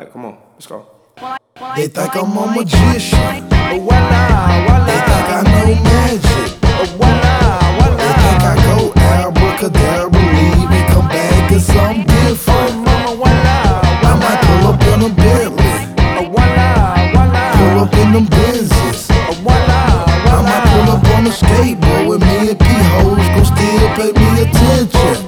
Alright, come on, let's go. They think I'm a magician. Voila, They think I know magic. voila, They think I go abracadabra, leave and come back and something different. I might pull up in a Bentley, pull up in them Benzes. I might pull up on a skateboard with me and P-hoes gon' still pay me attention.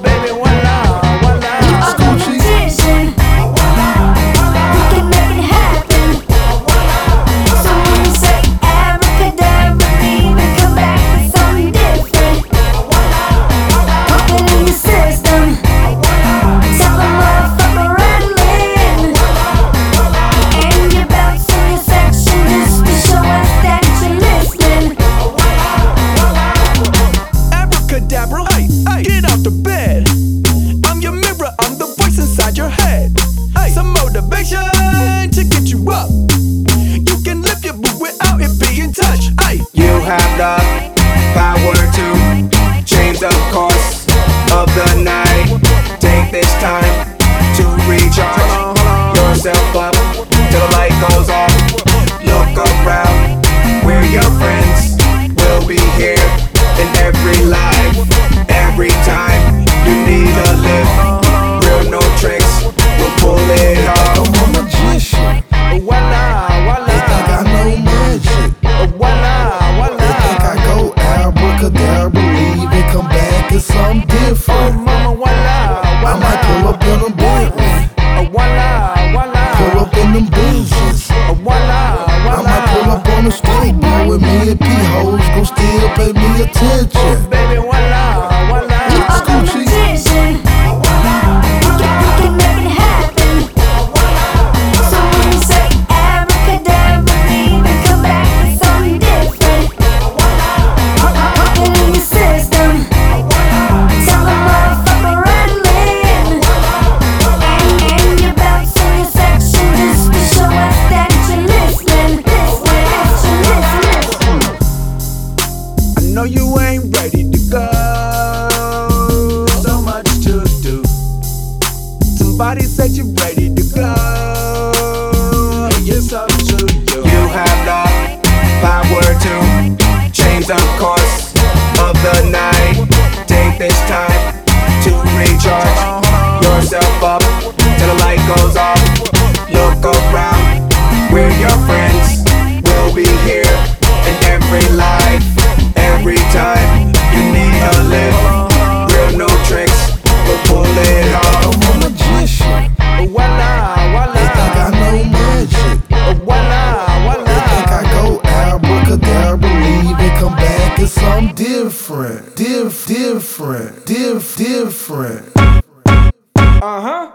Get out the bed. I'm your mirror, I'm the voice inside your head. Some motivation to get you up. You can lift your boot without it being touched. You have the power to change the course of the night. Take this time to recharge yourself up till the light goes off. Look around, we're your friends. We'll be here in every life. Every time you need a lift, real no tricks, we'll pull it off. I'm a magician. They think I know magic. They think I go abracadabra, leave and come back and something different. I might pull up in a Bentley, pull up in them Benzes. I might pull up on a skateboard with me and P-hoes gon' still pay me attention. No, you ain't ready to go. So much to do. Somebody said you're ready to go. It's up to you. You have the power to change the course of the night. Take this time to recharge yourself up till the light goes off. Look around, we're your friends. We'll be here in every life. Every time you need a lift, real no tricks, we'll pull it off. I'm a magician. They think I know magic. They think I go abracadabra, leave and come back and something different. Different. Uh-huh.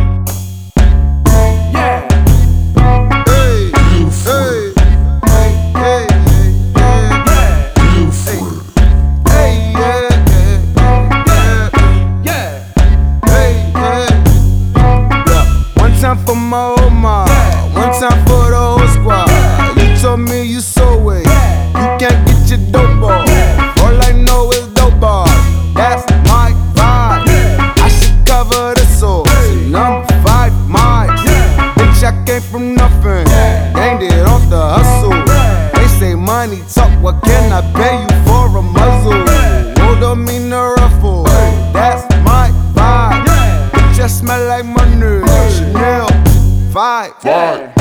For my old ma, one time for the whole squad. You told me you so way, you can't get your dope ball. All I know is dope ball. That's my vibe. I should cover the soul. Number 5 miles. Bitch, I came from nothing, gained it off the hustle. They say money talk, what can I pay you for a muzzle? Hold on, me no ruffle. That's my vibe. Bitch, I smell like money. Chanel 5.